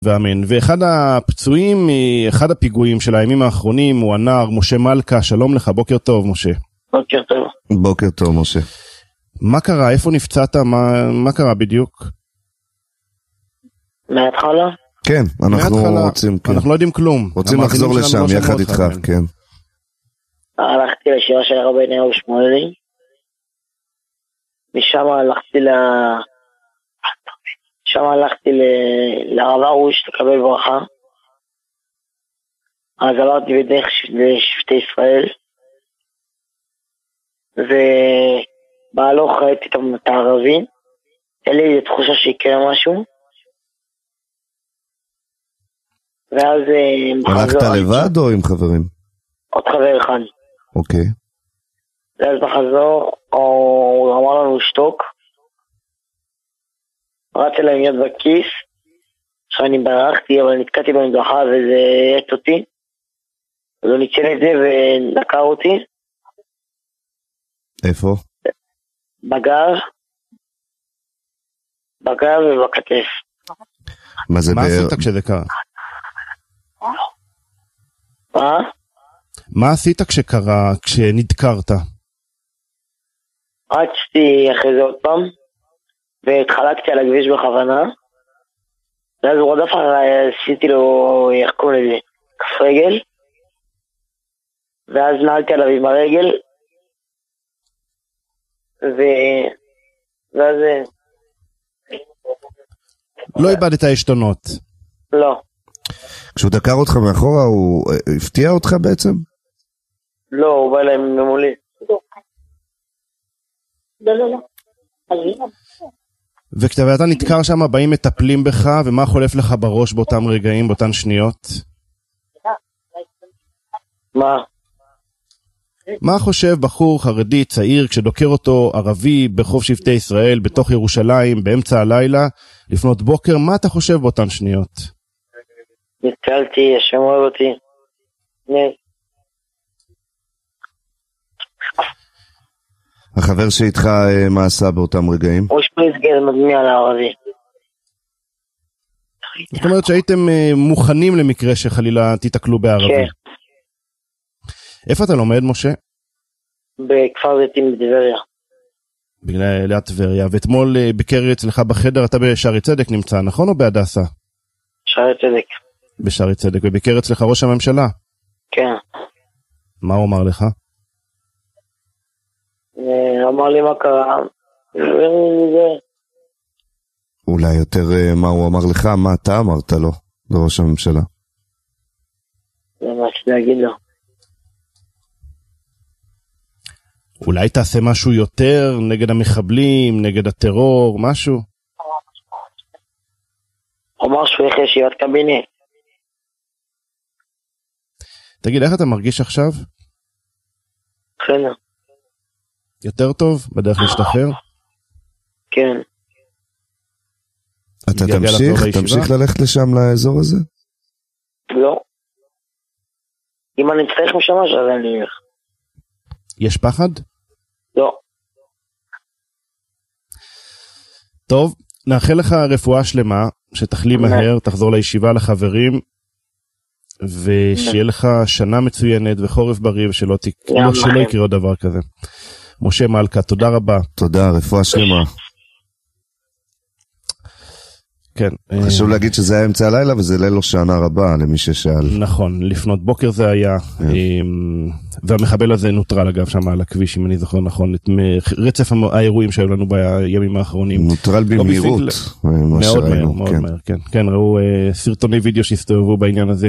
ואמן. ואחד הפצועים, אחד הפיגועים של הימים האחרונים, הוא הנער משה מלכה. שלום לך, בוקר טוב משה. בוקר טוב. בוקר טוב משה. מה קרה? איפה נפצעת? מה קרה בדיוק? מההתחלה? כן, אנחנו רוצים, כן. אנחנו לא יודעים כלום. רוצים לחזור לשם יחד איתך, כן. הלכתי לישיבה של הרב אליהו שמואלי. משם הלכתי לרב ארוש לקבל ברכה. אז עברתי בדרך לשבטי ישראל. ובהלוך ראיתי את הערבים. אין לי תחושה שיקרה משהו. ואז הלכת לבד או עם חברים? עוד חבר אחד. אוקיי. ואז בחזור הוא אמר לנו שתוק. רצתי להם יד בכיס. עכשיו אני ברחתי, אבל נתקעתי במדרכה וזה העט אותי. אז הוא ניצל את זה ונקר אותי. איפה? בגב ובכתף. מה עשית כשזה קרה? מה עשית כשנדקרת? רצתי אחרי זה עוד פעם והתחלקתי על הכביש בכוונה, ואז הוא רדף אחרי, עשיתי לו יחקון לזה כף רגל, ואז נעלתי עליו עם הרגל ואז לא איבדת עשתונות? לא. כשהוא דקר אותך מאחורה, הוא הפתיע אותך בעצם? לא, הוא בא להם ממולי. לא. וכשאתה נתקר שם, באים מטפלים בך, ומה חולף לך בראש באותם רגעים, באותן שניות? מה חושב בחור חרדי צעיר כשדוקר אותו ערבי ברחוב שבטי ישראל, בתוך ירושלים, באמצע הלילה, לפנות בוקר? מה אתה חושב באותן שניות? נתקלתי, השם אוהב אותי. החבר שאיתך מה עשה באותם רגעים? הוא שפריץ גז מדמיע לערבי. זאת אומרת שהייתם מוכנים למקרה שחלילה תתקלו בערבי. כן. איפה אתה לומד משה? בכפר זיתים בטבריה. ליד טבריה. ואתמול ביקר אצלך בחדר, אתה בשערי צדק נמצא, נכון או בהדסה? שערי צדק. בשערי צדק, וביקר אצלך ראש הממשלה? כן. מה הוא אמר לך? אמר לי מה קרה. אולי יותר מה הוא אמר לך, מה אתה אמרת לו, לראש הממשלה? זה מה להגיד לו. אולי תעשה משהו יותר נגד המחבלים, נגד הטרור, משהו? הוא אמר שהוא ילך לישיבת קבינט. תגיד, איך אתה מרגיש עכשיו? בסדר. יותר טוב? בדרך להשתחרר? כן. אתה תמשיך ללכת לשם לאזור הזה? לא. אם אני צריך משם אז אני אלך. יש פחד? לא. טוב, נאחל לך רפואה שלמה, שתחלי מהר, תחזור לישיבה לחברים, ושיהיה לך שנה מצוינת וחורף בריא, ושלא יקרה עוד דבר כזה. משה מלכה, תודה רבה. תודה, רפואה שלמה. כן. חשוב להגיד שזה היה אמצע הלילה, וזה ליל השנה רבה למי ששאל. נכון, לפנות בוקר זה היה, והמחבל הזה נוטרל אגב שם על הכביש, אם אני זוכר נכון, את רצף האירועים שהיו לנו בימים האחרונים. נוטרל במהירות. מאוד מהר, כן. כן, ראו סרטוני וידאו שהסתובבו בעניין הזה,